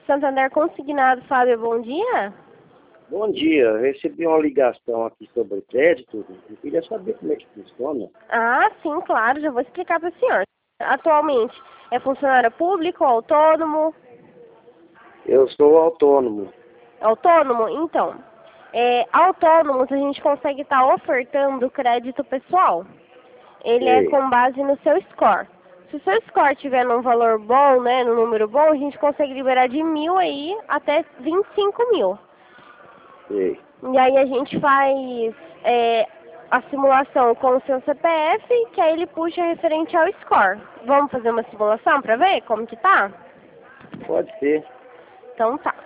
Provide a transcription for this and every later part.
Santander Consignado, Fábio, bom dia. Bom dia, eu recebi uma ligação aqui sobre crédito. Eu queria saber como é que funciona. Ah, sim, claro, já vou explicar para o senhor. Atualmente, é funcionário público, autônomo? Eu sou autônomo. Autônomo? Então, autônomos a gente consegue estar ofertando crédito pessoal. Ele é Sei, com base no seu score. Se o seu score estiver num valor bom, né, num número bom, a gente consegue liberar de 1.000 aí até 25.000. sei. E aí a gente faz a simulação com o seu CPF, que aí ele puxa referente ao score. Vamos fazer uma simulação para ver como que tá? Pode ser. Então tá.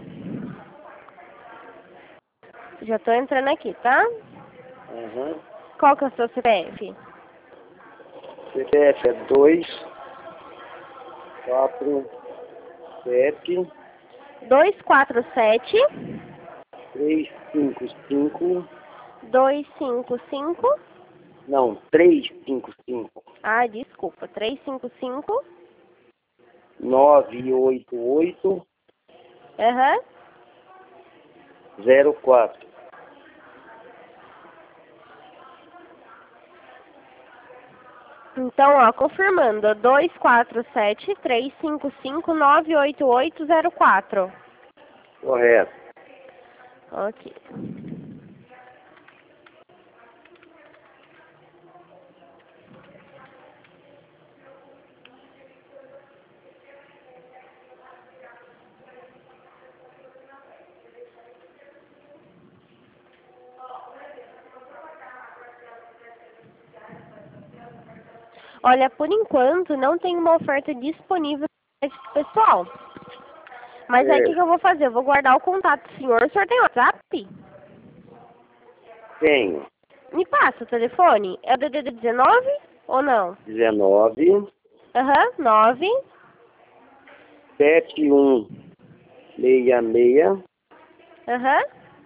Já tô entrando aqui, tá? Uhum. Qual que é o seu CPF? CPF é 2, 4, 7, 247 3, 5, 5. 255. Não, 3, 5, 5. Ah, desculpa. 355. 9, 8, 8, Aham. 0, 4. Então, ó, confirmando, 247-355-98804. Correto. Ok. Olha, por enquanto não tem uma oferta disponível para crédito pessoal. Mas aí o que É, eu vou fazer? Eu vou guardar o contato do senhor. O senhor tem WhatsApp? tenho Me passa o telefone. É o DDD 19 ou não? 19, Aham, 9. 71, 66, Aham,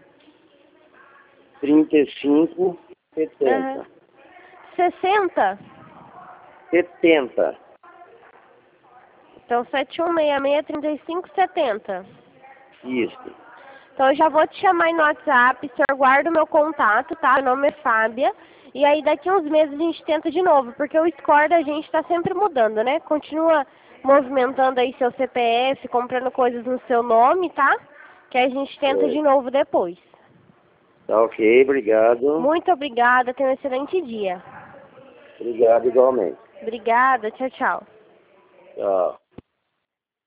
35, aham. 70. 60. 70. Então, 71663570. Isso. Então, eu já vou te chamar aí no WhatsApp. O senhor guarda o meu contato, tá? Meu nome é Fábia. E aí, daqui uns meses, a gente tenta de novo. Porque o score da gente está sempre mudando, né? Continua movimentando aí seu CPF, comprando coisas no seu nome, tá? Que aí a gente tenta de É. novo depois. Tá ok, obrigado. Muito obrigada. Tenha um excelente dia. Obrigado igualmente. Obrigada. Tchau, tchau. Tchau.